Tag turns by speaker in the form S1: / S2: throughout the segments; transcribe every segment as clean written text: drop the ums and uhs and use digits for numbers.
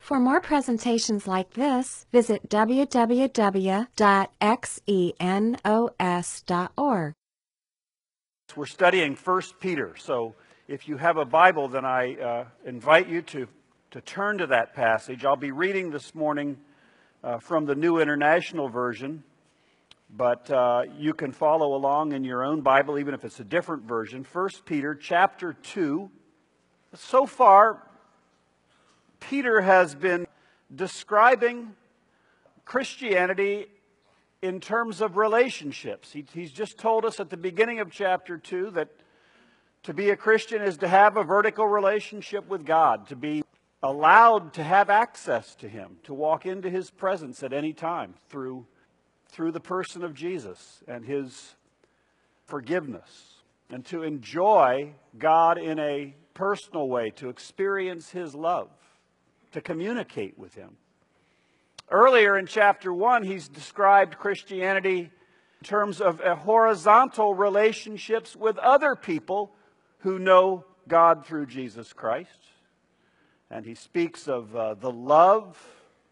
S1: For more presentations like this, visit www.xenos.org.
S2: We're studying 1 Peter, so if you have a Bible, then I invite you to turn to that passage. I'll be reading this morning from the New International Version, but you can follow along in your own Bible, even if it's a different version. 1 Peter chapter 2. So far, Peter has been describing Christianity in terms of relationships. He's just told us at the beginning of chapter 2 that to be a Christian is to have a vertical relationship with God, to be allowed to have access to Him, to walk into His presence at any time through the person of Jesus and His forgiveness, and to enjoy God in a personal way, to experience His love, to communicate with Him. Earlier in chapter 1, he's described Christianity in terms of horizontal relationships with other people who know God through Jesus Christ. And he speaks of the love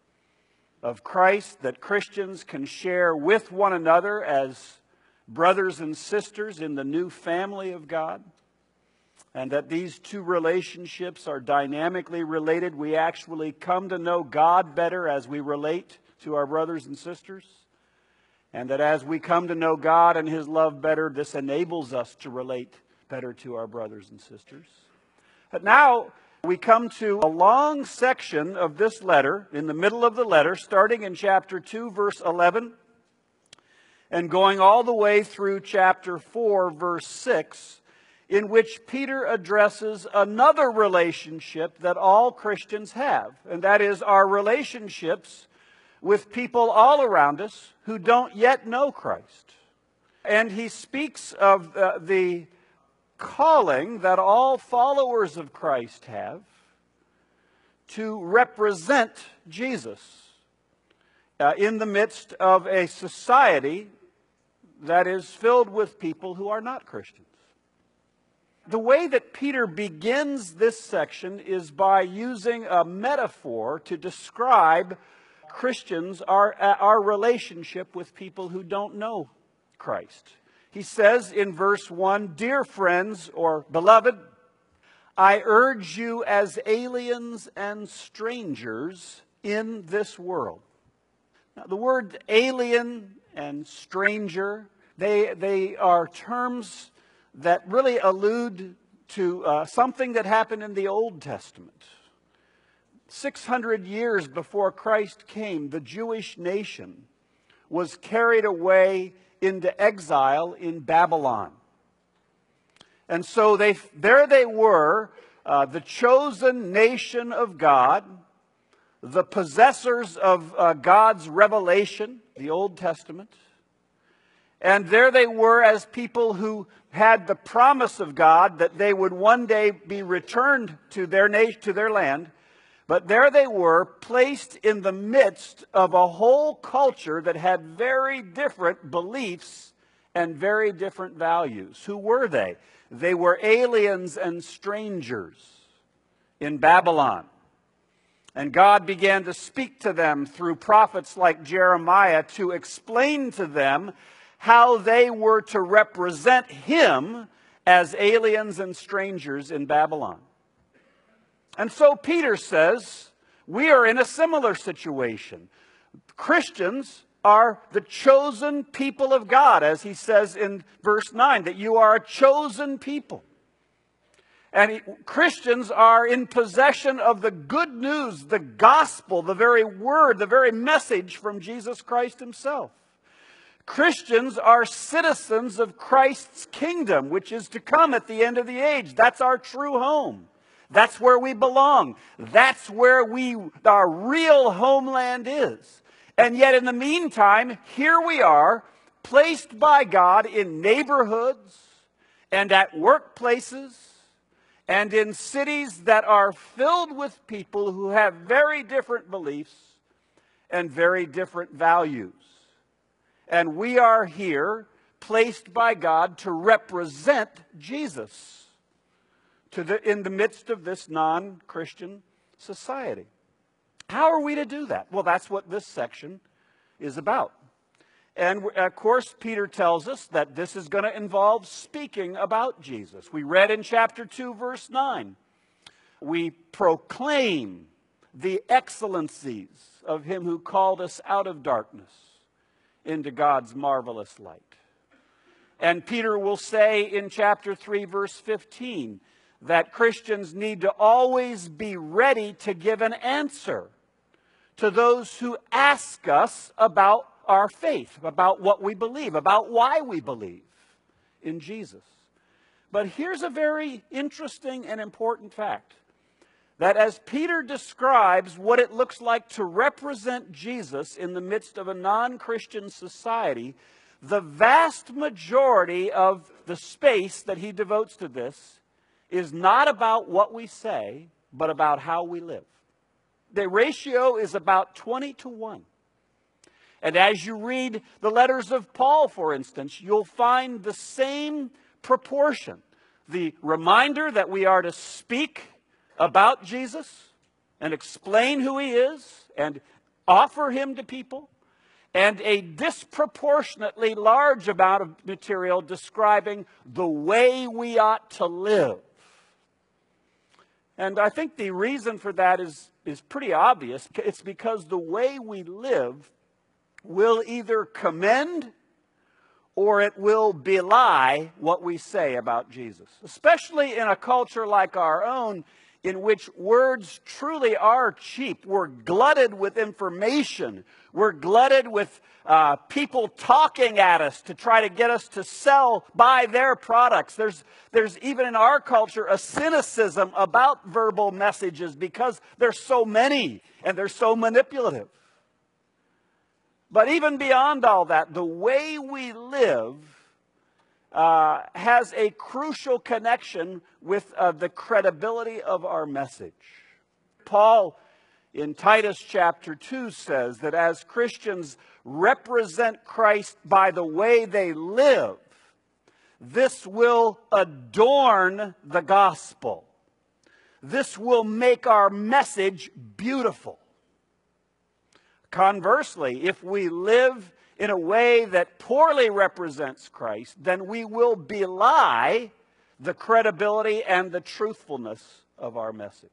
S2: of Christ that Christians can share with one another as brothers and sisters in the new family of God. And that these two relationships are dynamically related. We actually come to know God better as we relate to our brothers and sisters. And that as we come to know God and His love better, this enables us to relate better to our brothers and sisters. But now we come to a long section of this letter, in the middle of the letter, starting in chapter 2, verse 11, and going all the way through chapter 4, verse 6, in which Peter addresses another relationship that all Christians have, and that is our relationships with people all around us who don't yet know Christ. And he speaks of the calling that all followers of Christ have to represent Jesus in the midst of a society that is filled with people who are not Christians. The way that Peter begins this section is by using a metaphor to describe Christians, our relationship with people who don't know Christ. He says in verse 1, "Dear friends," or beloved, "I urge you as aliens and strangers in this world." Now, the word alien and stranger, they are terms that really allude to something that happened in the Old Testament. 600 years before Christ came, the Jewish nation was carried away into exile in Babylon. And so there they were, the chosen nation of God, the possessors of God's revelation, the Old Testament. And there they were as people who had the promise of God that they would one day be returned to their nation, to their land. But there they were, placed in the midst of a whole culture that had very different beliefs and very different values. Who were they? They were aliens and strangers in Babylon. And God began to speak to them through prophets like Jeremiah to explain to them how they were to represent Him as aliens and strangers in Babylon. And so Peter says, we are in a similar situation. Christians are the chosen people of God, as he says in verse 9, that you are a chosen people. And Christians are in possession of the good news, the gospel, the very word, the very message from Jesus Christ Himself. Christians are citizens of Christ's kingdom, which is to come at the end of the age. That's our true home. That's where we belong. That's where our real homeland is. And yet in the meantime, here we are, placed by God in neighborhoods and at workplaces and in cities that are filled with people who have very different beliefs and very different values. And we are here, placed by God to represent Jesus in the midst of this non-Christian society. How are we to do that? Well, that's what this section is about. And of course, Peter tells us that this is going to involve speaking about Jesus. We read in chapter 2, verse 9, we proclaim the excellencies of him who called us out of darkness into God's marvelous light. And Peter will say in chapter 3, verse 15, that Christians need to always be ready to give an answer to those who ask us about our faith, about what we believe, about why we believe in Jesus. But here's a very interesting and important fact, that as Peter describes what it looks like to represent Jesus in the midst of a non-Christian society, the vast majority of the space that he devotes to this is not about what we say, but about how we live. The ratio is about 20-1. And as you read the letters of Paul, for instance, you'll find the same proportion. The reminder that we are to speak about Jesus and explain who he is and offer him to people, and a disproportionately large amount of material describing the way we ought to live. And I think the reason for that is pretty obvious. It's because the way we live will either commend or it will belie what we say about Jesus. Especially in a culture like our own, in which words truly are cheap. We're glutted with information. We're glutted with people talking at us to try to get us to buy their products. There's even in our culture a cynicism about verbal messages because there's so many and they're so manipulative. But even beyond all that, the way we live has a crucial connection with the credibility of our message. Paul in Titus chapter 2 says that as Christians represent Christ by the way they live, this will adorn the gospel. This will make our message beautiful. Conversely, if we live in a way that poorly represents Christ, then we will belie the credibility and the truthfulness of our message.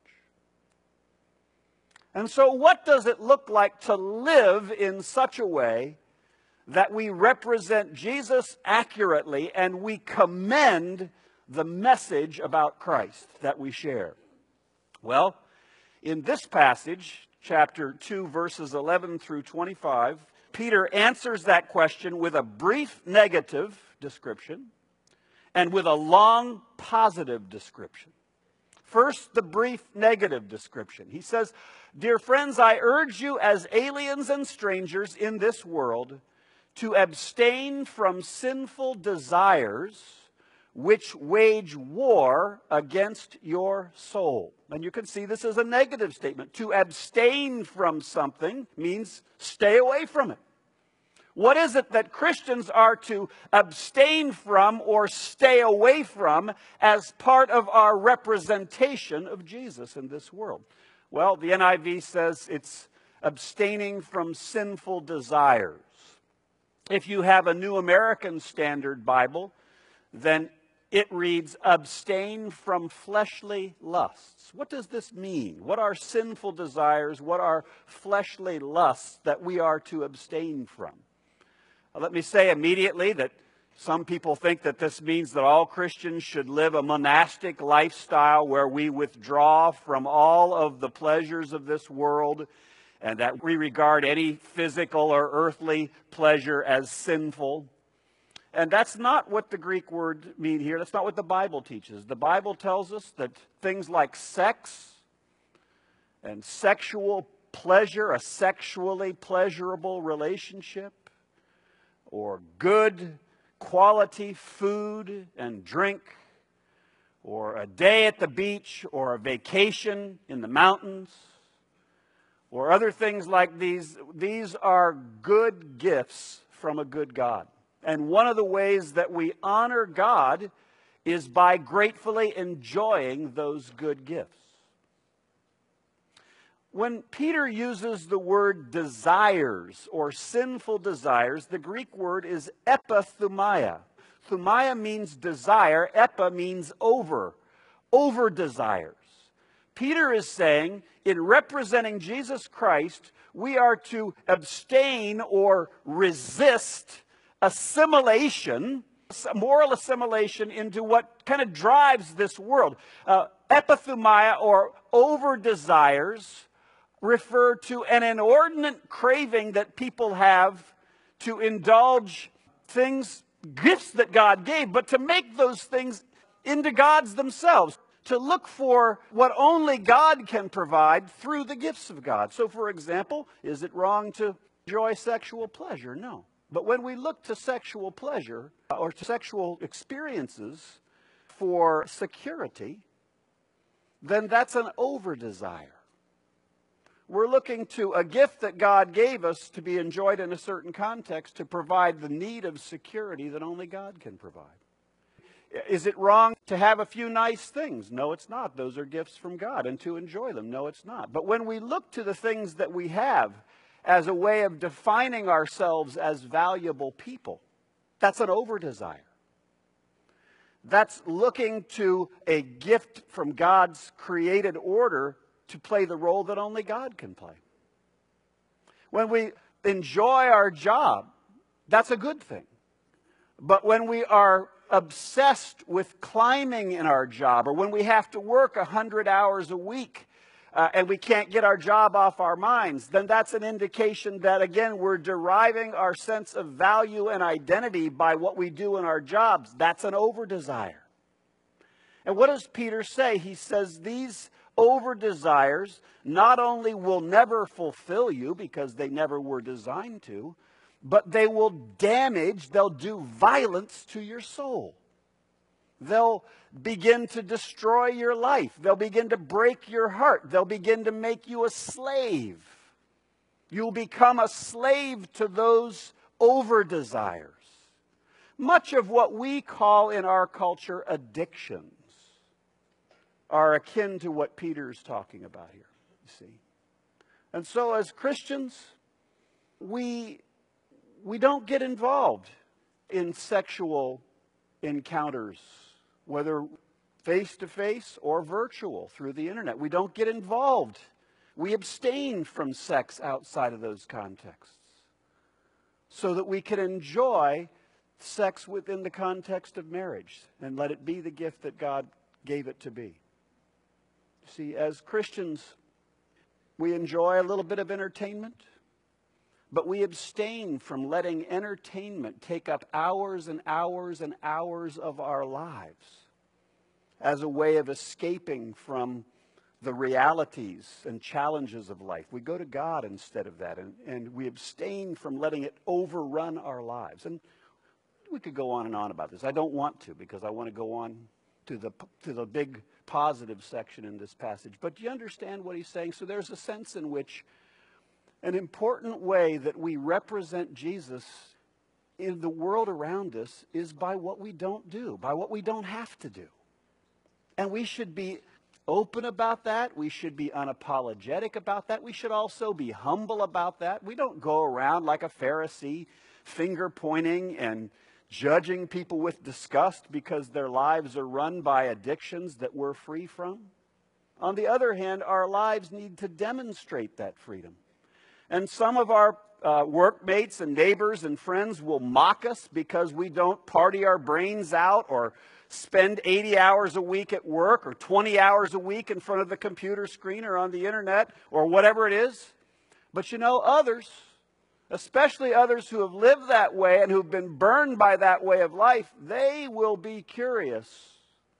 S2: And so what does it look like to live in such a way that we represent Jesus accurately and we commend the message about Christ that we share? Well, in this passage, chapter 2, verses 11 through 25, Peter answers that question with a brief negative description and with a long positive description. First, the brief negative description. He says, "Dear friends, I urge you as aliens and strangers in this world to abstain from sinful desires which wage war against your soul." And you can see this as a negative statement. To abstain from something means stay away from it. What is it that Christians are to abstain from or stay away from as part of our representation of Jesus in this world? Well, the NIV says it's abstaining from sinful desires. If you have a New American Standard Bible, then it reads, abstain from fleshly lusts. What does this mean? What are sinful desires? What are fleshly lusts that we are to abstain from? Let me say immediately that some people think that this means that all Christians should live a monastic lifestyle where we withdraw from all of the pleasures of this world and that we regard any physical or earthly pleasure as sinful. And that's not what the Greek word means here. That's not what the Bible teaches. The Bible tells us that things like sex and sexual pleasure, a sexually pleasurable relationship, or good quality food and drink, or a day at the beach, or a vacation in the mountains, or other things like these are good gifts from a good God. And one of the ways that we honor God is by gratefully enjoying those good gifts. When Peter uses the word desires or sinful desires, the Greek word is epithumia. Thumia means desire, epa means over desires. Peter is saying, in representing Jesus Christ, we are to abstain or resist assimilation, moral assimilation into what kind of drives this world. Epithumia or over desires refer to an inordinate craving that people have to indulge things, gifts that God gave, but to make those things into gods themselves, to look for what only God can provide through the gifts of God. So, for example, is it wrong to enjoy sexual pleasure? No. But when we look to sexual pleasure or to sexual experiences for security, then that's an over-desire. We're looking to a gift that God gave us to be enjoyed in a certain context to provide the need of security that only God can provide. Is it wrong to have a few nice things? No, it's not. Those are gifts from God, and to enjoy them. No, it's not. But when we look to the things that we have as a way of defining ourselves as valuable people, that's an over-desire. That's looking to a gift from God's created order to play the role that only God can play. When we enjoy our job, that's a good thing. But when we are obsessed with climbing in our job, or when we have to work 100 hours a week and we can't get our job off our minds, then that's an indication that, again, we're deriving our sense of value and identity by what we do in our jobs. That's an over-desire. And what does Peter say? He says these over-desires not only will never fulfill you because they never were designed to, but they will damage, they'll do violence to your soul. They'll begin to destroy your life. They'll begin to break your heart. They'll begin to make you a slave. You'll become a slave to those over-desires. Much of what we call in our culture addictions are akin to what Peter's talking about here, you see. And so as Christians, we don't get involved in sexual encounters, whether face-to-face or virtual through the internet. We don't get involved. We abstain from sex outside of those contexts so that we can enjoy sex within the context of marriage and let it be the gift that God gave it to be. See, as Christians, we enjoy a little bit of entertainment, but we abstain from letting entertainment take up hours and hours and hours of our lives as a way of escaping from the realities and challenges of life. We go to God instead of that, and we abstain from letting it overrun our lives. And we could go on and on about this. I don't want to, because I want to go on to the big positive section in this passage. But do you understand what he's saying? So there's a sense in which an important way that we represent Jesus in the world around us is by what we don't do, by what we don't have to do. And we should be open about that. We should be unapologetic about that. We should also be humble about that. We don't go around like a Pharisee, finger pointing and judging people with disgust because their lives are run by addictions that we're free from. On the other hand, our lives need to demonstrate that freedom. And some of our workmates and neighbors and friends will mock us because we don't party our brains out or spend 80 hours a week at work or 20 hours a week in front of the computer screen or on the internet or whatever it is. But you know, others, especially others who have lived that way and who've been burned by that way of life, they will be curious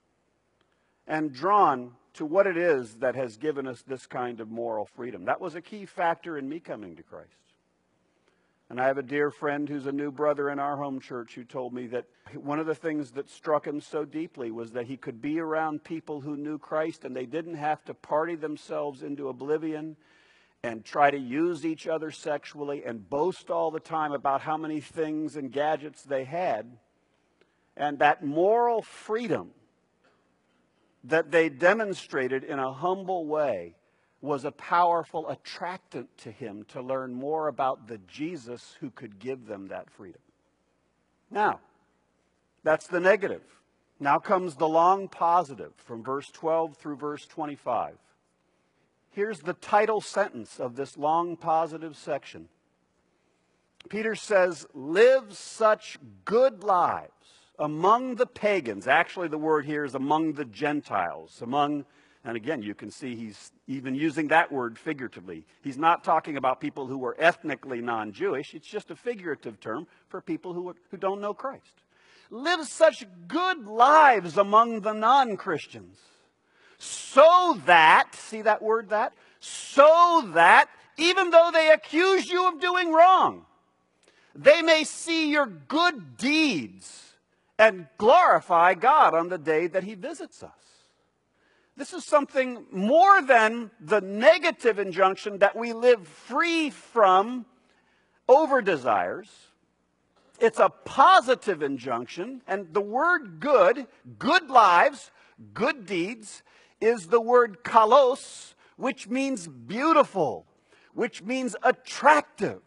S2: and drawn to what it is that has given us this kind of moral freedom. That was a key factor in me coming to Christ. And I have a dear friend who's a new brother in our home church who told me that one of the things that struck him so deeply was that he could be around people who knew Christ and they didn't have to party themselves into oblivion and try to use each other sexually and boast all the time about how many things and gadgets they had. And that moral freedom that they demonstrated in a humble way was a powerful attractant to him to learn more about the Jesus who could give them that freedom. Now, that's the negative. Now comes the long positive from verse 12 through verse 25. Here's the title sentence of this long positive section. Peter says, live such good lives among the pagans. Actually, the word here is among the Gentiles. And again, you can see he's even using that word figuratively. He's not talking about people who are ethnically non-Jewish. It's just a figurative term for people who don't know Christ. Live such good lives among the non-Christians, so that, see that word that? So that, even though they accuse you of doing wrong, they may see your good deeds and glorify God on the day that he visits us. This is something more than the negative injunction that we live free from over-desires. It's a positive injunction, and the word good, good lives, good deeds, is the word kalos, which means beautiful, which means attractive.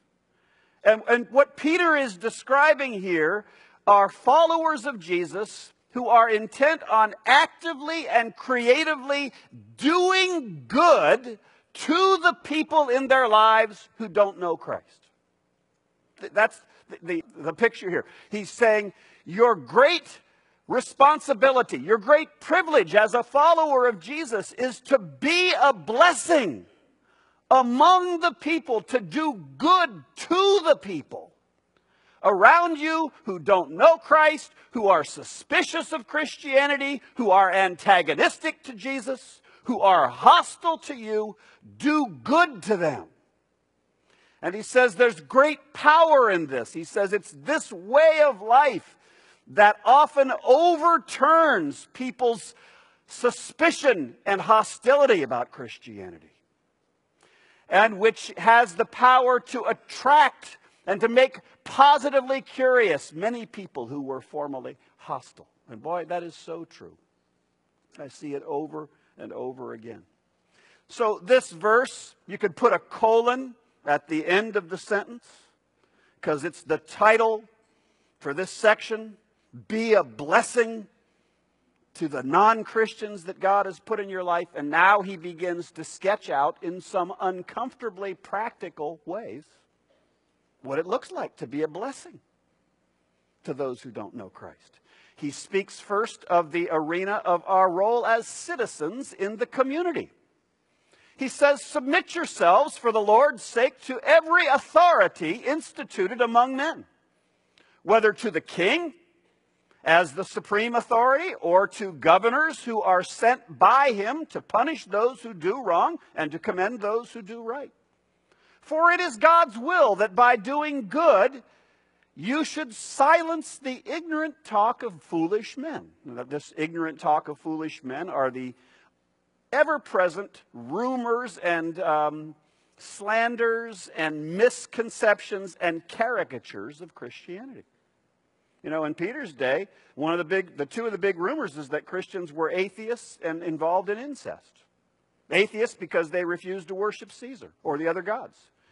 S2: And what Peter is describing here are followers of Jesus who are intent on actively and creatively doing good to the people in their lives who don't know Christ. That's the picture here. He's saying your great responsibility, your great privilege as a follower of Jesus is to be a blessing among the people, to do good to the people around you who don't know Christ, who are suspicious of Christianity, who are antagonistic to Jesus, who are hostile to you. Do good to them. And he says there's great power in this. He says it's this way of life that often overturns people's suspicion and hostility about Christianity, and which has the power to attract and to make positively curious many people who were formerly hostile. And boy, that is so true. I see it over and over again. So this verse, you could put a colon at the end of the sentence, because it's the title for this section. Be a blessing to the non-Christians that God has put in your life. And now he begins to sketch out in some uncomfortably practical ways what it looks like to be a blessing to those who don't know Christ. He speaks first of the arena of our role as citizens in the community. He says, submit yourselves for the Lord's sake to every authority instituted among men, whether to the king as the supreme authority, or to governors who are sent by him to punish those who do wrong and to commend those who do right. For it is God's will that by doing good, you should silence the ignorant talk of foolish men. Now, this ignorant talk of foolish men are the ever-present rumors and slanders and misconceptions and caricatures of Christianity. You know, in Peter's day, two of the big rumors is that Christians were atheists and involved in incest. Atheists because they refused to worship Caesar or the other gods.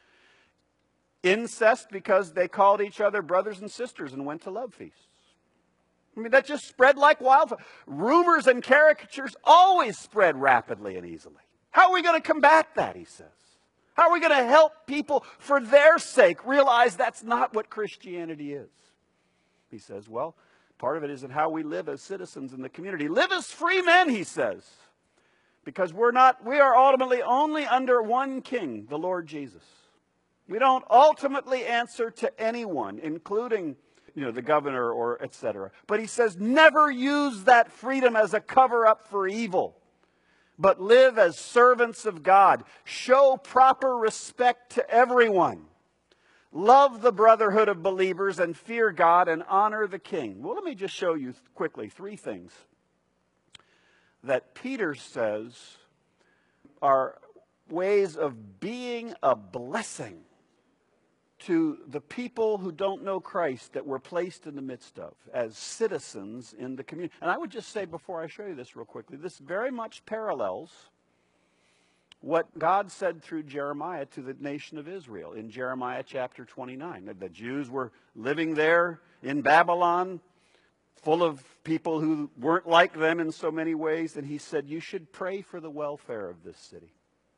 S2: Incest because they called each other brothers and sisters and went to love feasts. I mean, that just spread like wildfire. Rumors and caricatures always spread rapidly and easily. How are we going to combat that, he says? How are we going to help people for their sake realize that's not what Christianity is? He says, well, part of it is in how we live as citizens in the community. Live as free men, he says, because we are ultimately only under one king, the Lord Jesus. We don't ultimately answer to anyone, including, the governor or etc. But he says, never use that freedom as a cover-up for evil, but live as servants of God. Show proper respect to everyone. Love the brotherhood of believers and fear God and honor the king. Well, let me just show you quickly three things that Peter says are ways of being a blessing to the people who don't know Christ that we're placed in the midst of as citizens in the community. And I would just say before I show you this real quickly, this very much parallels what God said through Jeremiah to the nation of Israel in Jeremiah chapter 29. The Jews were living there in Babylon, full of people who weren't like them in so many ways, and he said, you should pray for the welfare of this city.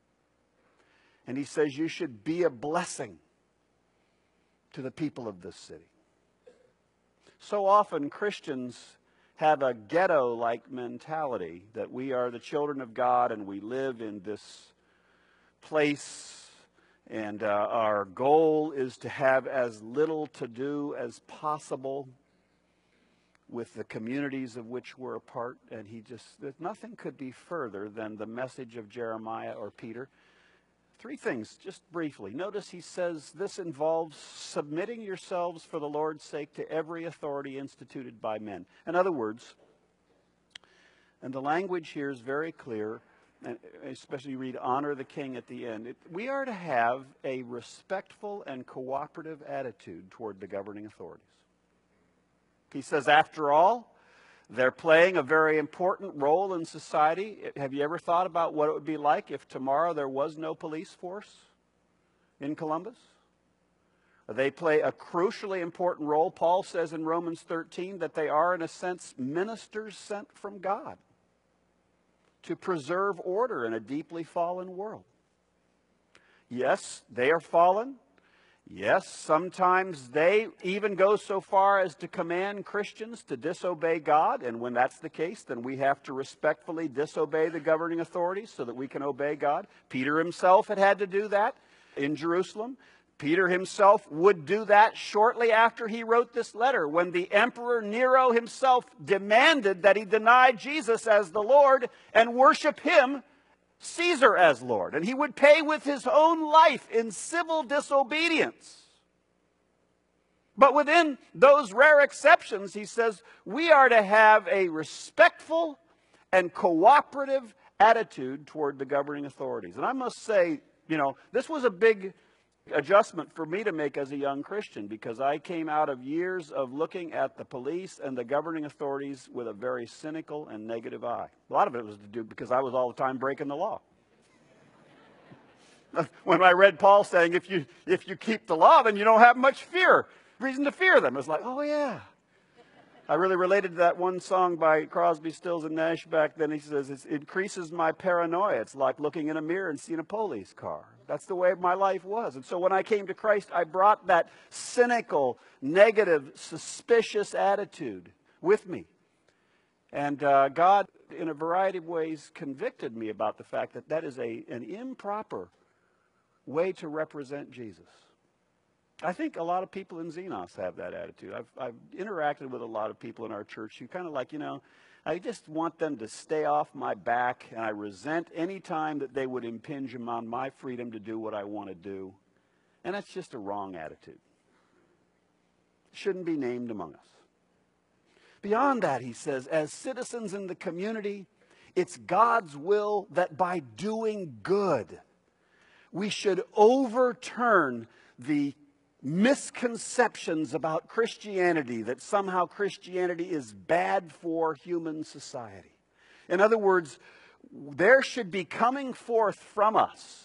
S2: And he says you should be a blessing to the people of this city. So often Christians have a ghetto-like mentality that we are the children of God and we live in this place, and our goal is to have as little to do as possible with the communities of which we're a part. And nothing could be further than the message of Jeremiah or Peter. Three things, just briefly. Notice he says this involves submitting yourselves for the Lord's sake to every authority instituted by men. In other words, and the language here is very clear, and especially you read honor the king at the end. We are to have a respectful and cooperative attitude toward the governing authorities. He says, after all, they're playing a very important role in society. Have you ever thought about what it would be like if tomorrow there was no police force in Columbus? They play a crucially important role. Paul says in Romans 13 that they are, in a sense, ministers sent from God to preserve order in a deeply fallen world. Yes, they are fallen. Yes, sometimes they even go so far as to command Christians to disobey God, and when that's the case, then we have to respectfully disobey the governing authorities so that we can obey God. Peter himself had to do that in Jerusalem. Peter himself would do that shortly after he wrote this letter, when the Emperor Nero himself demanded that he deny Jesus as the Lord and worship him, Caesar, as Lord. And he would pay with his own life in civil disobedience. But within those rare exceptions, he says, we are to have a respectful and cooperative attitude toward the governing authorities. And I must say, this was a big adjustment for me to make as a young Christian, because I came out of years of looking at the police and the governing authorities with a very cynical and negative eye. A lot of it was to do because I was all the time breaking the law. When I read Paul saying, if you keep the law, then you don't have much reason to fear them. It was like, oh yeah. I really related to that one song by Crosby, Stills, and Nash back then. He says, it increases my paranoia. It's like looking in a mirror and seeing a police car. That's the way my life was. And so when I came to Christ, I brought that cynical, negative, suspicious attitude with me. And God, in a variety of ways, convicted me about the fact that that is an improper way to represent Jesus. I think a lot of people in Xenos have that attitude. I've interacted with a lot of people in our church who kind of like, I just want them to stay off my back, and I resent any time that they would impinge on my freedom to do what I want to do. And that's just a wrong attitude. It shouldn't be named among us. Beyond that, he says, as citizens in the community, it's God's will that by doing good, we should overturn the misconceptions about Christianity, that somehow Christianity is bad for human society. In other words, there should be coming forth from us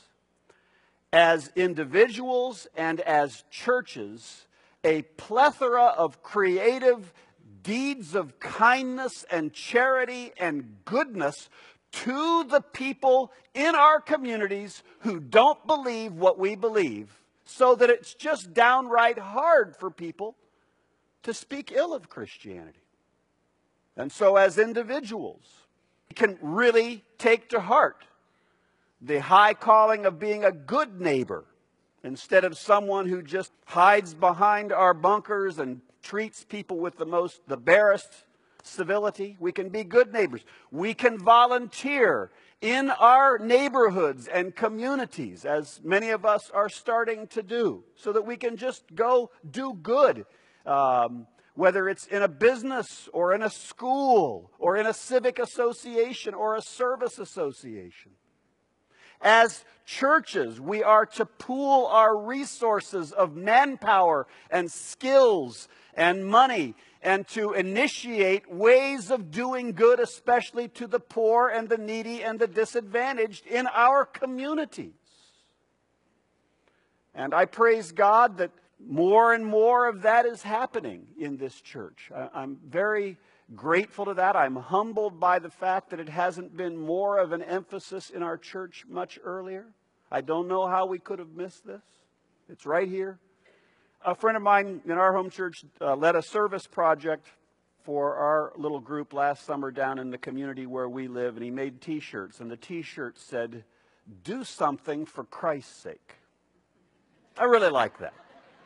S2: as individuals and as churches a plethora of creative deeds of kindness and charity and goodness to the people in our communities who don't believe what we believe, so that it's just downright hard for people to speak ill of Christianity. And so as individuals, we can really take to heart the high calling of being a good neighbor, instead of someone who just hides behind our bunkers and treats people with the barest civility. We can be good neighbors. We can volunteer in our neighborhoods and communities, as many of us are starting to do, so that we can just go do good, whether it's in a business or in a school or in a civic association or a service association. As churches, we are to pool our resources of manpower and skills and money and to initiate ways of doing good, especially to the poor and the needy and the disadvantaged in our communities. And I praise God that more and more of that is happening in this church. I'm very grateful to that. I'm humbled by the fact that it hasn't been more of an emphasis in our church much earlier. I don't know how we could have missed this. It's right here. A friend of mine in our home church led a service project for our little group last summer down in the community where we live, and he made T-shirts, and the T-shirt said, "Do something for Christ's sake." I really like that.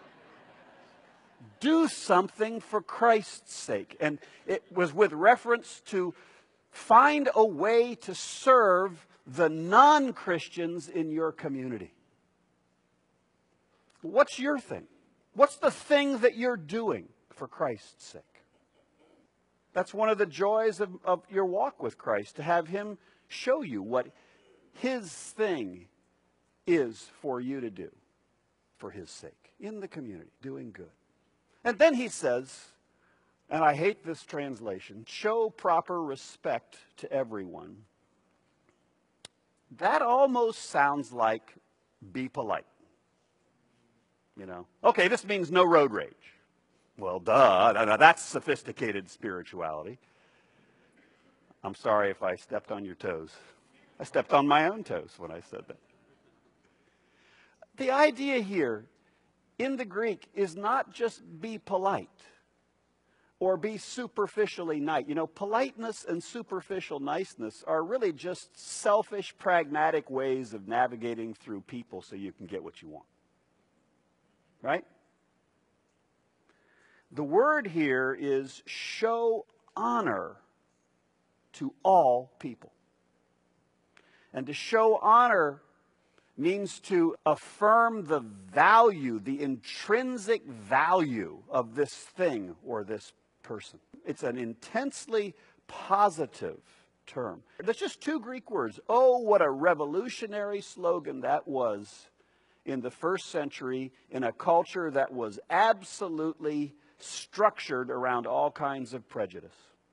S2: Do something for Christ's sake. And it was with reference to find a way to serve the non-Christians in your community. What's your thing? What's the thing that you're doing for Christ's sake? That's one of the joys of your walk with Christ, to have Him show you what His thing is for you to do for His sake in the community, doing good. And then he says, and I hate this translation, show proper respect to everyone. That almost sounds like be polite. You know, okay, this means no road rage. Well, duh, now that's sophisticated spirituality. I'm sorry if I stepped on your toes. I stepped on my own toes when I said that. The idea here in the Greek is not just be polite or be superficially nice. You know, politeness and superficial niceness are really just selfish, pragmatic ways of navigating through people so you can get what you want. Right? The word here is show honor to all people. And to show honor means to affirm the value, the intrinsic value of this thing or this person. It's an intensely positive term. There's just two Greek words. Oh, what a revolutionary slogan that was in the first century in a culture that was absolutely structured around all kinds of prejudice.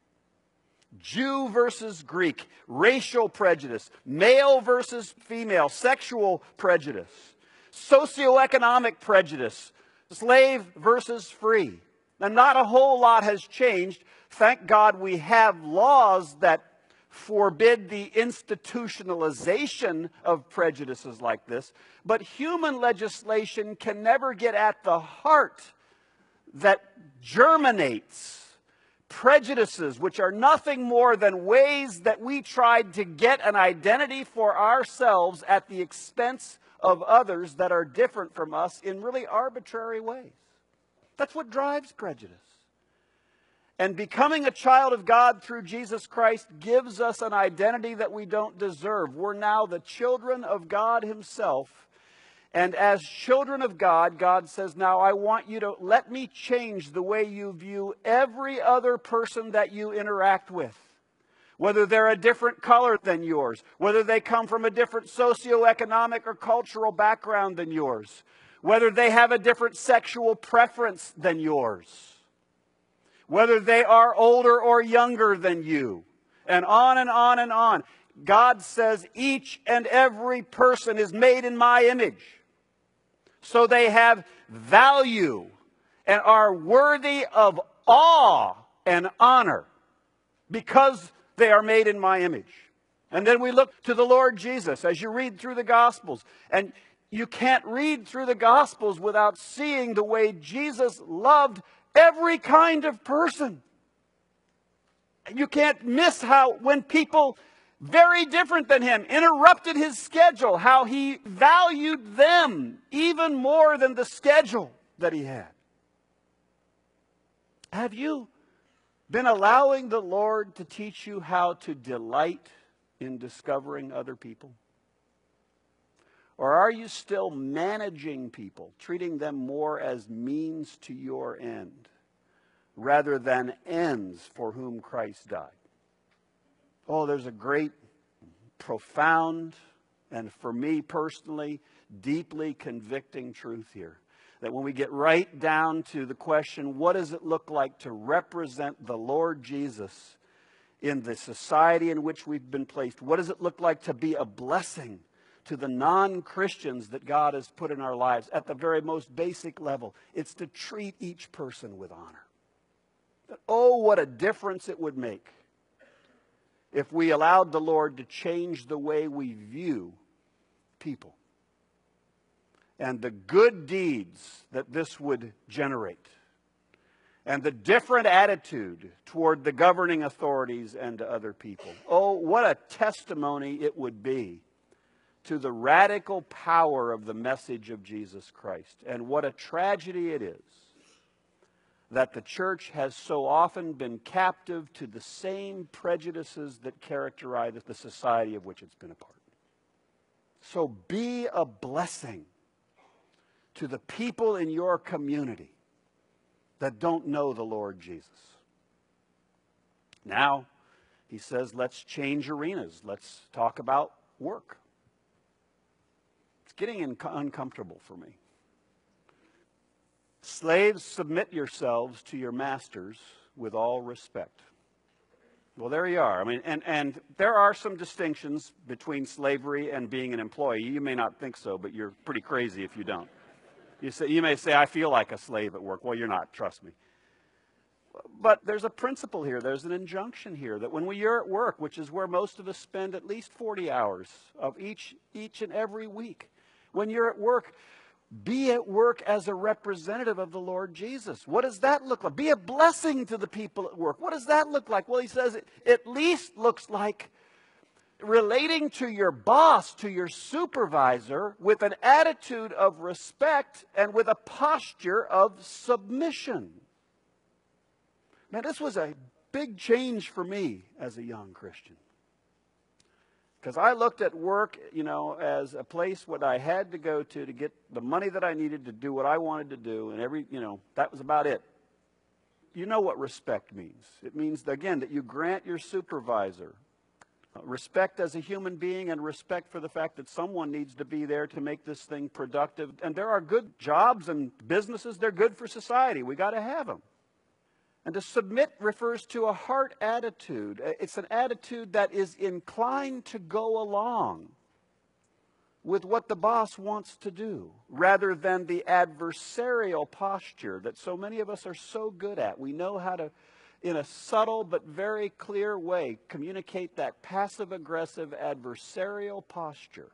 S2: Jew versus Greek, racial prejudice, male versus female, sexual prejudice, socioeconomic prejudice, slave versus free. And not a whole lot has changed. Thank God we have laws that forbid the institutionalization of prejudices like this. But human legislation can never get at the heart that germinates prejudices, which are nothing more than ways that we tried to get an identity for ourselves at the expense of others that are different from us in really arbitrary ways. That's what drives prejudice. And becoming a child of God through Jesus Christ gives us an identity that we don't deserve. We're now the children of God Himself. And as children of God, God says, now I want you to let me change the way you view every other person that you interact with. Whether they're a different color than yours, whether they come from a different socioeconomic or cultural background than yours, whether they have a different sexual preference than yours, whether they are older or younger than you, and on and on and on. God says each and every person is made in my image. So they have value and are worthy of awe and honor because they are made in my image. And then we look to the Lord Jesus as you read through the Gospels. And you can't read through the Gospels without seeing the way Jesus loved every kind of person. You can't miss how when people very different than him interrupted his schedule, how he valued them even more than the schedule that he had. Have you been allowing the Lord to teach you how to delight in discovering other people? Or are you still managing people, treating them more as means to your end, rather than ends for whom Christ died? Oh, there's a great, profound, and for me personally, deeply convicting truth here. That when we get right down to the question, what does it look like to represent the Lord Jesus in the society in which we've been placed? What does it look like to be a blessing to the non-Christians that God has put in our lives at the very most basic level? It's to treat each person with honor. Oh, what a difference it would make if we allowed the Lord to change the way we view people and the good deeds that this would generate and the different attitude toward the governing authorities and to other people. Oh, what a testimony it would be to the radical power of the message of Jesus Christ. And what a tragedy it is that the church has so often been captive to the same prejudices that characterize the society of which it's been a part. So be a blessing to the people in your community that don't know the Lord Jesus. Now, he says, let's change arenas. Let's talk about work. It's getting uncomfortable for me. Slaves, submit yourselves to your masters with all respect. Well, there you are. I mean, and there are some distinctions between slavery and being an employee. You may not think so, but you're pretty crazy if you don't. You may say, I feel like a slave at work. Well, you're not, trust me. But there's a principle here. There's an injunction here that when you're at work, which is where most of us spend at least 40 hours of each and every week, when you're at work, be at work as a representative of the Lord Jesus. What does that look like? Be a blessing to the people at work. What does that look like? Well, he says it at least looks like relating to your boss, to your supervisor, with an attitude of respect and with a posture of submission. Man, this was a big change for me as a young Christian. Because I looked at work, as a place what I had to go to get the money that I needed to do what I wanted to do, and that was about it. You know what respect means. It means, again, that you grant your supervisor respect as a human being and respect for the fact that someone needs to be there to make this thing productive. And there are good jobs and businesses, they're good for society. We got to have them. And to submit refers to a heart attitude. It's an attitude that is inclined to go along with what the boss wants to do, rather than the adversarial posture that so many of us are so good at. We know how to, in a subtle but very clear way, communicate that passive-aggressive adversarial posture.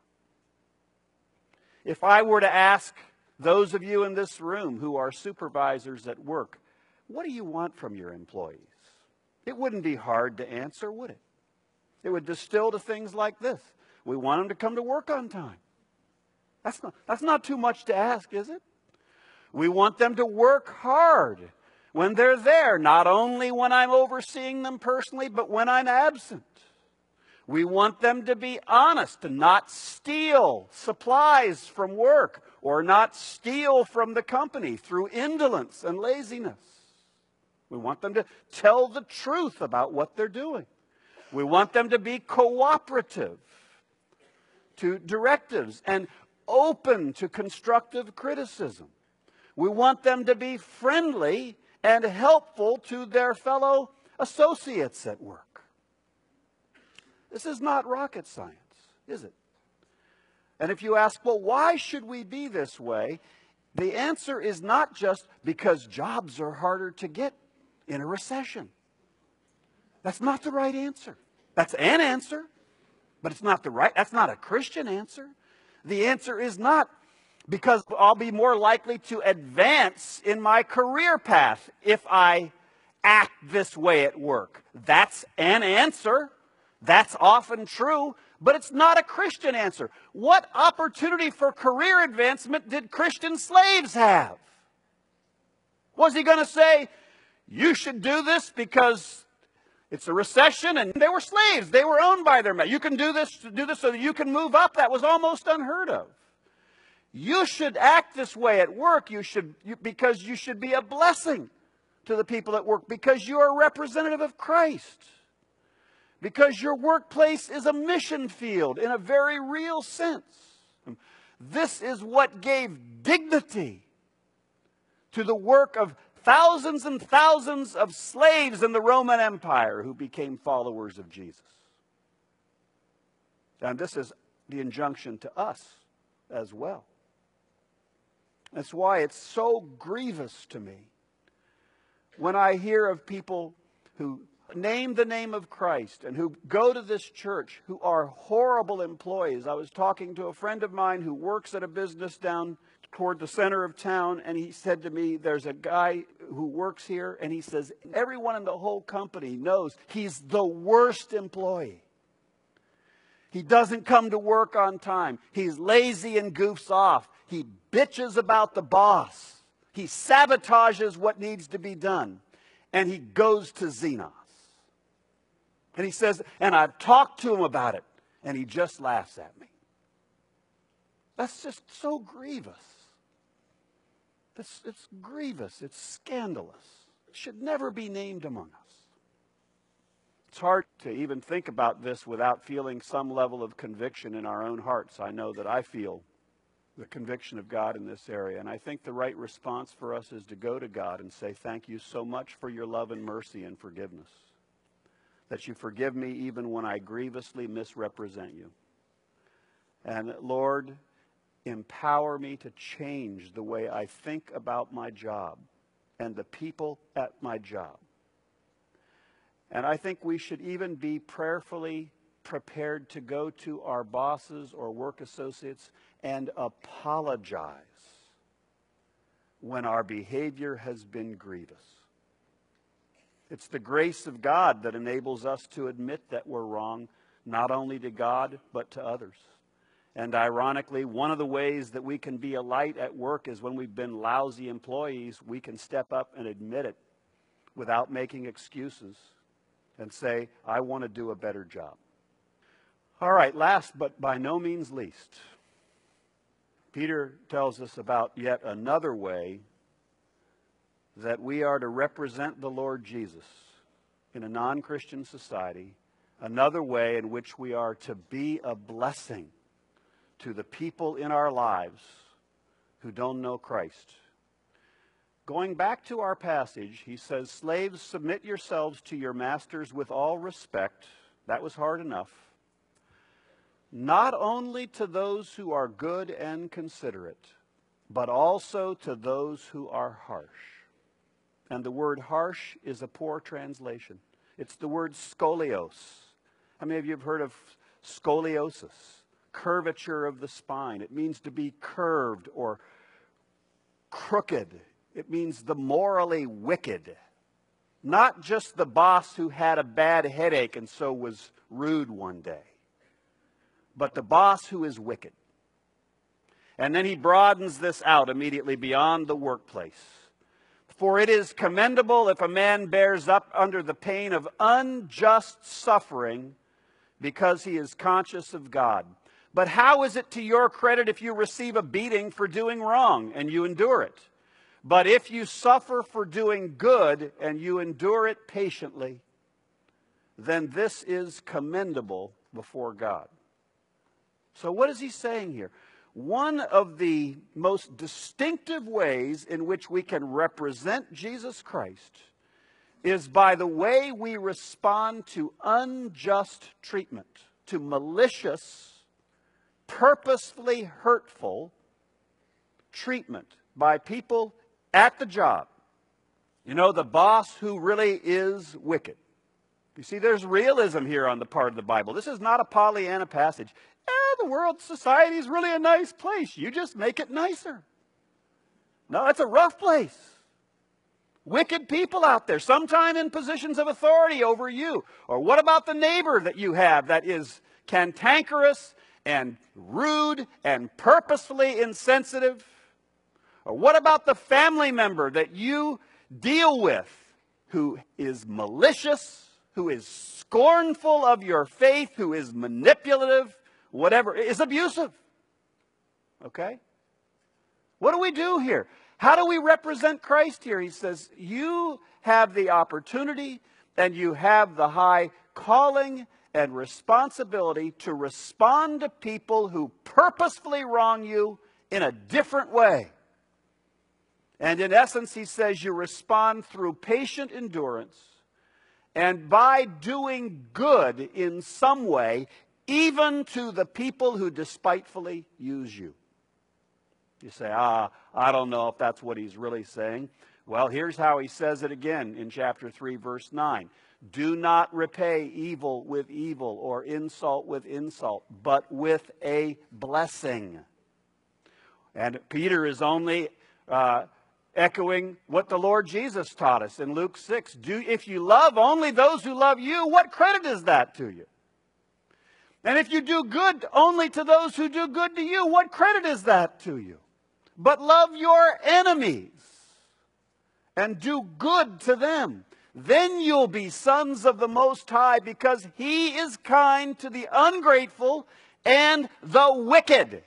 S2: If I were to ask those of you in this room who are supervisors at work, what do you want from your employees? It wouldn't be hard to answer, would it? It would distill to things like this. We want them to come to work on time. That's not too much to ask, is it? We want them to work hard when they're there, not only when I'm overseeing them personally, but when I'm absent. We want them to be honest and not steal supplies from work or not steal from the company through indolence and laziness. We want them to tell the truth about what they're doing. We want them to be cooperative to directives and open to constructive criticism. We want them to be friendly and helpful to their fellow associates at work. This is not rocket science, is it? And if you ask, well, why should we be this way? The answer is not just because jobs are harder to get in a recession. That's not the right answer. That's an answer, but it's not the right. That's not a Christian answer. The answer is not because I'll be more likely to advance in my career path if I act this way at work. That's an answer. That's often true, but it's not a Christian answer. What opportunity for career advancement did Christian slaves have? Was he going to say, you should do this because it's a recession and they were slaves. They were owned by their master. You can do this so that you can move up. That was almost unheard of. You should act this way at work because you should be a blessing to the people at work because you are a representative of Christ. because your workplace is a mission field in a very real sense. This is what gave dignity to the work of thousands and thousands of slaves in the Roman Empire who became followers of Jesus. And this is the injunction to us as well. That's why it's so grievous to me when I hear of people who name the name of Christ and who go to this church who are horrible employees. I was talking to a friend of mine who works at a business down toward the center of town, and he said to me, there's a guy who works here, and he says, everyone in the whole company knows he's the worst employee. He doesn't come to work on time. He's lazy and goofs off. He bitches about the boss. He sabotages what needs to be done. And he goes to Xenos. And he says, and I've talked to him about it, and he just laughs at me. That's just so grievous. It's grievous. It's scandalous. It should never be named among us. It's hard to even think about this without feeling some level of conviction in our own hearts. I know that I feel the conviction of God in this area. And I think the right response for us is to go to God and say, thank you so much for your love and mercy and forgiveness. That you forgive me even when I grievously misrepresent you. And Lord, empower me to change the way I think about my job and the people at my job. And I think we should even be prayerfully prepared to go to our bosses or work associates and apologize when our behavior has been grievous. It's the grace of God that enables us to admit that we're wrong, not only to God, but to others. And ironically, one of the ways that we can be a light at work is when we've been lousy employees, we can step up and admit it without making excuses and say, I want to do a better job. All right, last but by no means least, Peter tells us about yet another way that we are to represent the Lord Jesus in a non-Christian society, another way in which we are to be a blessing to the people in our lives who don't know Christ. Going back to our passage, he says, slaves, submit yourselves to your masters with all respect. That was hard enough. Not only to those who are good and considerate, but also to those who are harsh. And the word harsh is a poor translation. It's the word scolios. How many of you have heard of scoliosis? Curvature of the spine. It means to be curved or crooked. It means the morally wicked. Not just the boss who had a bad headache and so was rude one day, but the boss who is wicked. And then he broadens this out immediately beyond the workplace. For it is commendable if a man bears up under the pain of unjust suffering because he is conscious of God. But how is it to your credit if you receive a beating for doing wrong and you endure it? But if you suffer for doing good and you endure it patiently, then this is commendable before God. So what is he saying here? One of the most distinctive ways in which we can represent Jesus Christ is by the way we respond to unjust treatment, to malicious, purposefully hurtful treatment by people at the job. You know, the boss who really is wicked. You see, there's realism here on the part of the Bible. This is not a Pollyanna passage. The world, society is really a nice place. You just make it nicer. No, it's a rough place. Wicked people out there, sometimes in positions of authority over you. Or what about the neighbor that you have that is cantankerous and rude and purposefully insensitive? Or what about the family member that you deal with who is malicious, who is scornful of your faith, who is manipulative, whatever, is abusive? Okay? What do we do here? How do we represent Christ here? He says, you have the opportunity and you have the high calling and responsibility to respond to people who purposefully wrong you in a different way. And in essence, he says you respond through patient endurance and by doing good in some way, even to the people who despitefully use you. You say, I don't know if that's what he's really saying. Well, here's how he says it again in chapter 3, verse 9. Do not repay evil with evil or insult with insult, but with a blessing. And Peter is only echoing what the Lord Jesus taught us in Luke 6. If you love only those who love you, what credit is that to you? And if you do good only to those who do good to you, what credit is that to you? But love your enemies and do good to them. Then you'll be sons of the Most High, because He is kind to the ungrateful and the wicked.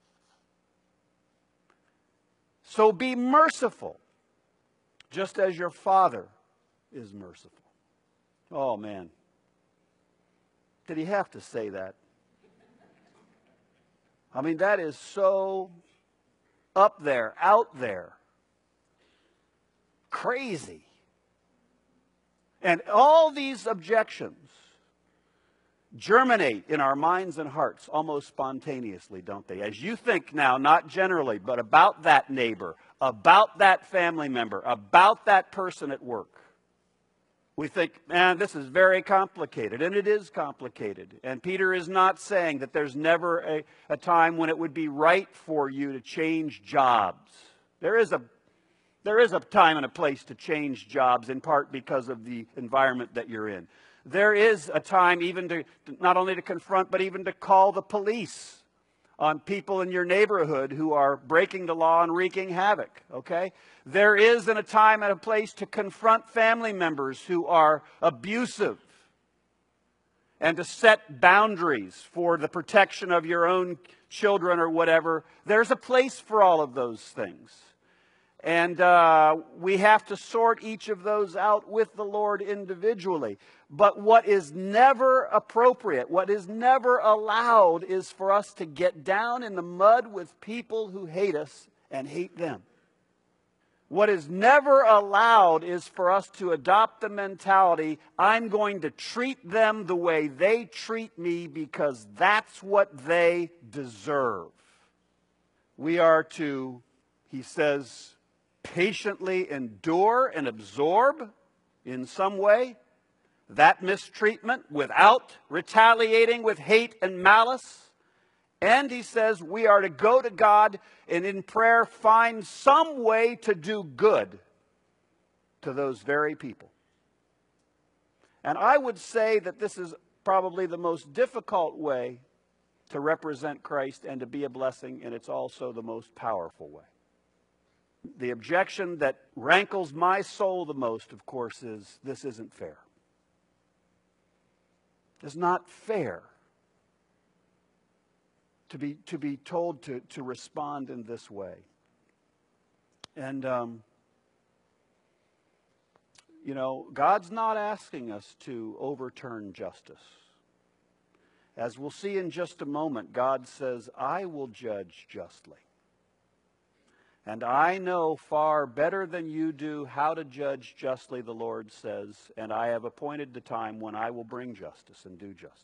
S2: So be merciful, just as your Father is merciful. Oh, man. Did he have to say that? I mean, that is so up there, out there. Crazy. And all these objections germinate in our minds and hearts almost spontaneously, don't they? As you think now, not generally, but about that neighbor, about that family member, about that person at work. We think, man, this is very complicated, and it is complicated. And Peter is not saying that there's never a time when it would be right for you to change jobs. There is a time and a place to change jobs, in part because of the environment that you're in. There is a time even to not only to confront, but even to call the police on people in your neighborhood who are breaking the law and wreaking havoc, okay? There is a time and a place to confront family members who are abusive and to set boundaries for the protection of your own children or whatever. There's a place for all of those things. And we have to sort each of those out with the Lord individually. But what is never appropriate, what is never allowed, is for us to get down in the mud with people who hate us and hate them. What is never allowed is for us to adopt the mentality, I'm going to treat them the way they treat me because that's what they deserve. We are to, he says, patiently endure and absorb in some way that mistreatment without retaliating with hate and malice. And he says we are to go to God and in prayer find some way to do good to those very people. And I would say that this is probably the most difficult way to represent Christ and to be a blessing, and it's also the most powerful way. The objection that rankles my soul the most, of course, is this isn't fair. It's not fair to be told to respond in this way. And, you know, God's not asking us to overturn justice. As we'll see in just a moment, God says, I will judge justly. And I know far better than you do how to judge justly, the Lord says, and I have appointed the time when I will bring justice and do justice.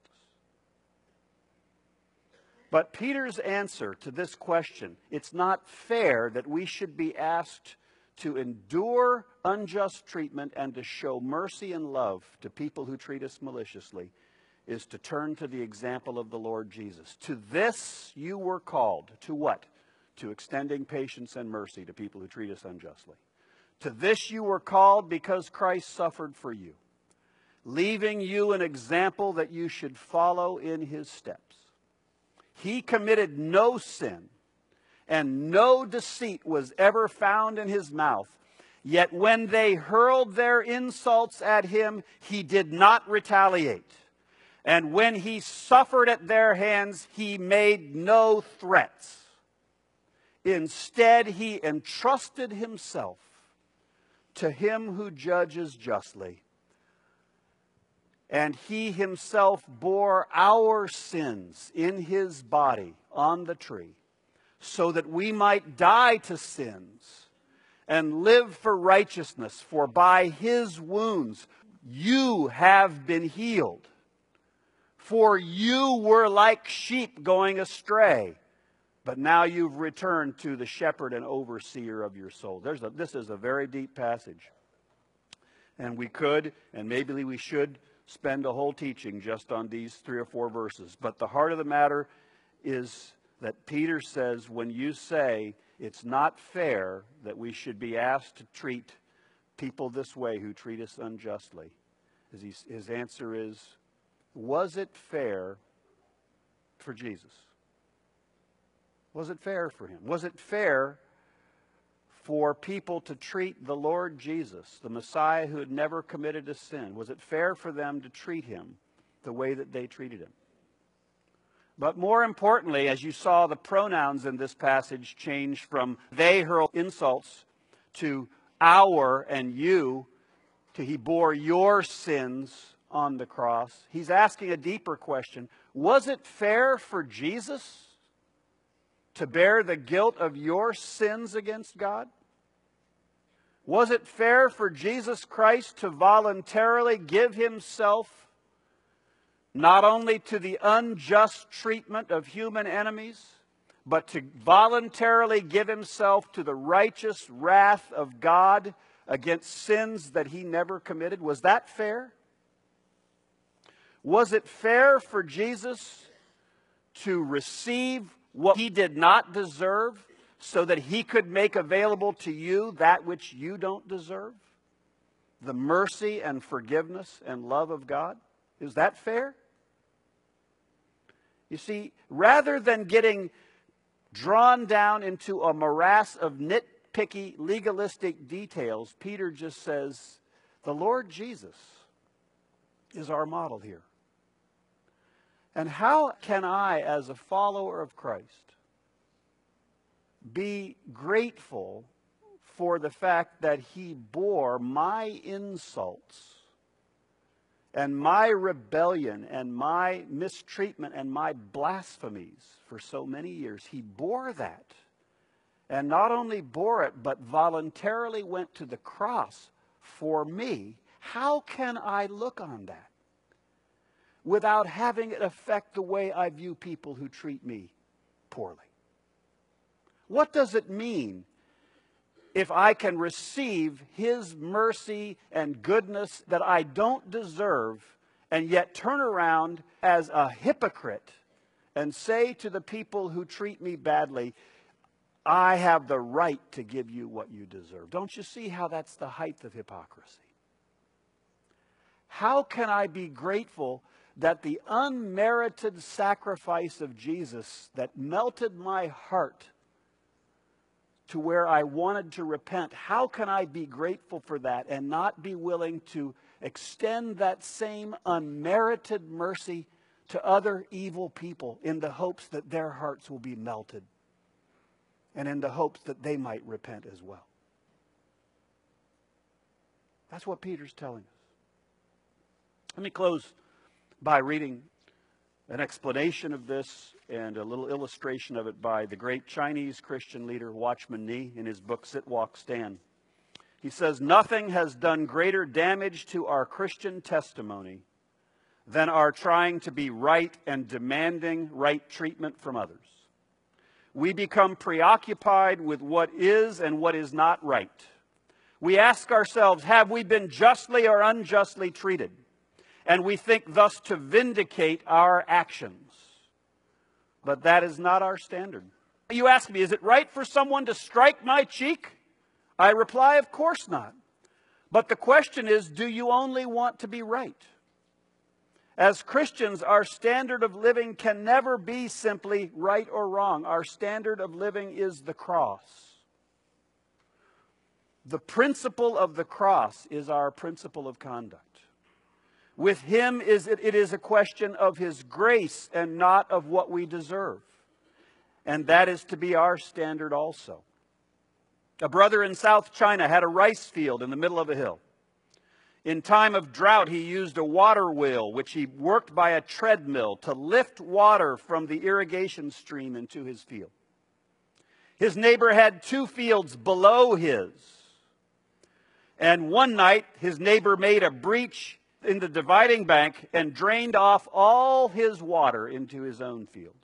S2: But Peter's answer to this question, it's not fair that we should be asked to endure unjust treatment and to show mercy and love to people who treat us maliciously, is to turn to the example of the Lord Jesus. To this you were called. To what? To extending patience and mercy to people who treat us unjustly. To this you were called because Christ suffered for you, leaving you an example that you should follow in his steps. He committed no sin, and no deceit was ever found in his mouth. Yet when they hurled their insults at him, he did not retaliate. And when he suffered at their hands, he made no threats. Instead, he entrusted himself to him who judges justly. And he himself bore our sins in his body on the tree, so that we might die to sins and live for righteousness. For by his wounds you have been healed. For you were like sheep going astray, but now you've returned to the shepherd and overseer of your soul. This is a very deep passage. And we could, and maybe we should, spend a whole teaching just on these 3 or 4 verses. But the heart of the matter is that Peter says, when you say it's not fair that we should be asked to treat people this way who treat us unjustly, his answer is, was it fair for Jesus? Was it fair for him? Was it fair for people to treat the Lord Jesus, the Messiah who had never committed a sin? Was it fair for them to treat him the way that they treated him? But more importantly, as you saw, the pronouns in this passage change from they hurl insults to our and you, to he bore your sins on the cross. He's asking a deeper question. Was it fair for Jesus to bear the guilt of your sins against God? Was it fair for Jesus Christ to voluntarily give himself not only to the unjust treatment of human enemies, but to voluntarily give himself to the righteous wrath of God against sins that he never committed? Was that fair? Was it fair for Jesus to receive what he did not deserve so that he could make available to you that which you don't deserve? The mercy and forgiveness and love of God? Is that fair? You see, rather than getting drawn down into a morass of nitpicky, legalistic details, Peter just says, the Lord Jesus is our model here. And how can I, as a follower of Christ, be grateful for the fact that he bore my insults and my rebellion and my mistreatment and my blasphemies for so many years? He bore that. And not only bore it, but voluntarily went to the cross for me. How can I look on that without having it affect the way I view people who treat me poorly? What does it mean if I can receive his mercy and goodness that I don't deserve, and yet turn around as a hypocrite and say to the people who treat me badly, I have the right to give you what you deserve? Don't you see how that's the height of hypocrisy? How can I be grateful that the unmerited sacrifice of Jesus that melted my heart to where I wanted to repent, how can I be grateful for that and not be willing to extend that same unmerited mercy to other evil people in the hopes that their hearts will be melted and in the hopes that they might repent as well? That's what Peter's telling us. Let me close by reading an explanation of this and a little illustration of it by the great Chinese Christian leader Watchman Nee in his book Sit, Walk, Stand. He says, nothing has done greater damage to our Christian testimony than our trying to be right and demanding right treatment from others. We become preoccupied with what is and what is not right. We ask ourselves, have we been justly or unjustly treated? And we think thus to vindicate our actions. But that is not our standard. You ask me, is it right for someone to strike my cheek? I reply, of course not. But the question is, do you only want to be right? As Christians, our standard of living can never be simply right or wrong. Our standard of living is the cross. The principle of the cross is our principle of conduct. With him, it is a question of his grace and not of what we deserve. And that is to be our standard also. A brother in South China had a rice field in the middle of a hill. In time of drought, he used a water wheel, which he worked by a treadmill to lift water from the irrigation stream into his field. His neighbor had 2 fields below his. And one night, his neighbor made a breach in the dividing bank and drained off all his water into his own fields.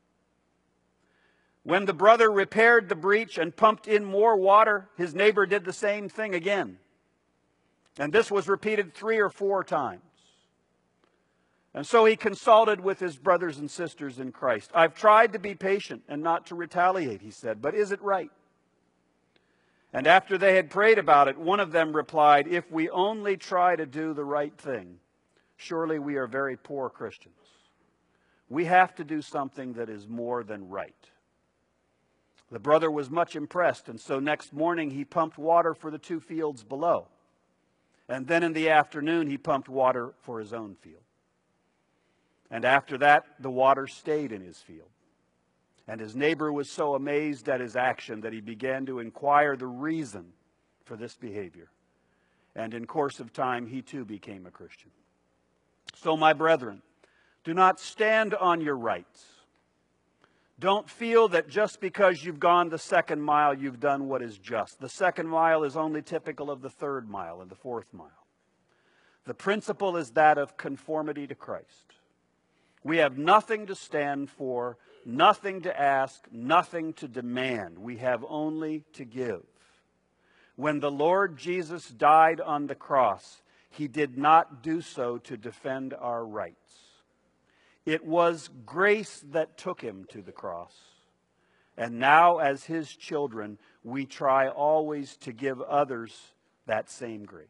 S2: When the brother repaired the breach and pumped in more water, his neighbor did the same thing again. And this was repeated 3 or 4 times. And so he consulted with his brothers and sisters in Christ. I've tried to be patient and not to retaliate, he said, but is it right? And after they had prayed about it, one of them replied, if we only try to do the right thing, surely we are very poor Christians. We have to do something that is more than right. The brother was much impressed, and so next morning he pumped water for the 2 fields below. And then in the afternoon he pumped water for his own field. And after that, the water stayed in his field. And his neighbor was so amazed at his action that he began to inquire the reason for this behavior. And in course of time, he too became a Christian. So, my brethren, do not stand on your rights. Don't feel that just because you've gone the 2nd mile, you've done what is just. The 2nd mile is only typical of the 3rd mile and the 4th mile. The principle is that of conformity to Christ. We have nothing to stand for, nothing to ask, nothing to demand. We have only to give. When the Lord Jesus died on the cross, he did not do so to defend our rights. It was grace that took him to the cross. And now, as his children, we try always to give others that same grace.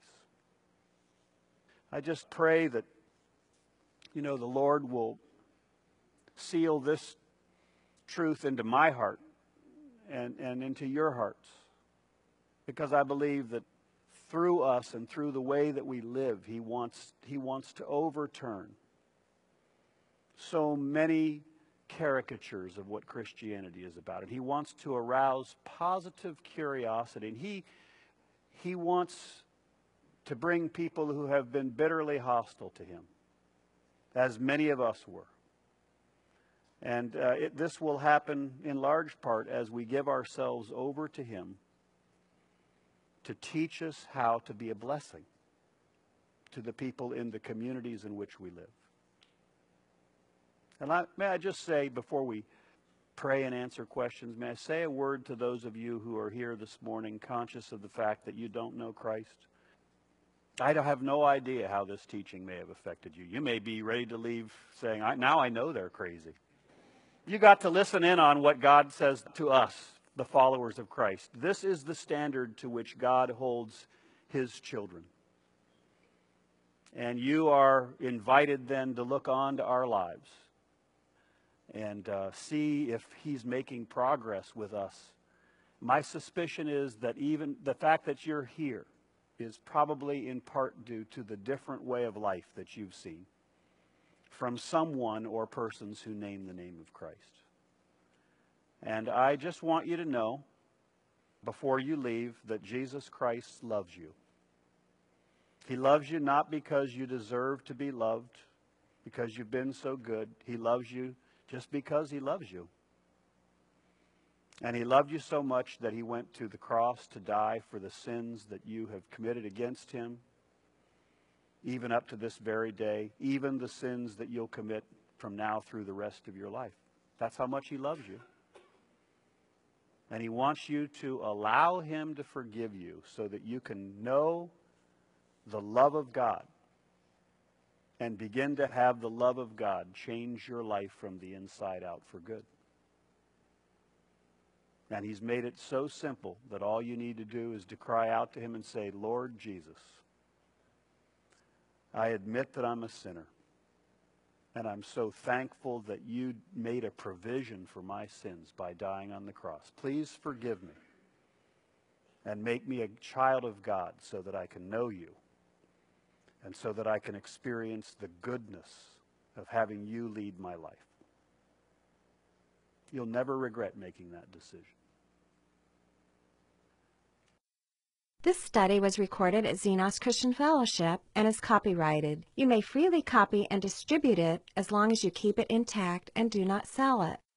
S2: I just pray that, the Lord will seal this truth into my heart and into your hearts. Because I believe that through us and through the way that we live, he wants to overturn so many caricatures of what Christianity is about. And he wants to arouse positive curiosity. And he wants to bring people who have been bitterly hostile to him, as many of us were. And this will happen in large part as we give ourselves over to him to teach us how to be a blessing to the people in the communities in which we live. And may I just say, before we pray and answer questions, may I say a word to those of you who are here this morning conscious of the fact that you don't know Christ? I have no idea how this teaching may have affected you. You may be ready to leave saying, now I know they're crazy. You got to listen in on what God says to us, the followers of Christ. This is the standard to which God holds his children. And you are invited then to look on to our lives and see if he's making progress with us. My suspicion is that even the fact that you're here is probably in part due to the different way of life that you've seen from someone or persons who name the name of Christ. And I just want you to know, before you leave, that Jesus Christ loves you. He loves you not because you deserve to be loved, because you've been so good. He loves you just because he loves you. And he loved you so much that he went to the cross to die for the sins that you have committed against him, even up to this very day, even the sins that you'll commit from now through the rest of your life. That's how much he loves you. And he wants you to allow him to forgive you so that you can know the love of God and begin to have the love of God change your life from the inside out for good. And he's made it so simple that all you need to do is to cry out to him and say, Lord Jesus, I admit that I'm a sinner. And I'm so thankful that you made a provision for my sins by dying on the cross. Please forgive me and make me a child of God so that I can know you and so that I can experience the goodness of having you lead my life. You'll never regret making that decision.
S1: This study was recorded at Xenos Christian Fellowship and is copyrighted. You may freely copy and distribute it as long as you keep it intact and do not sell it.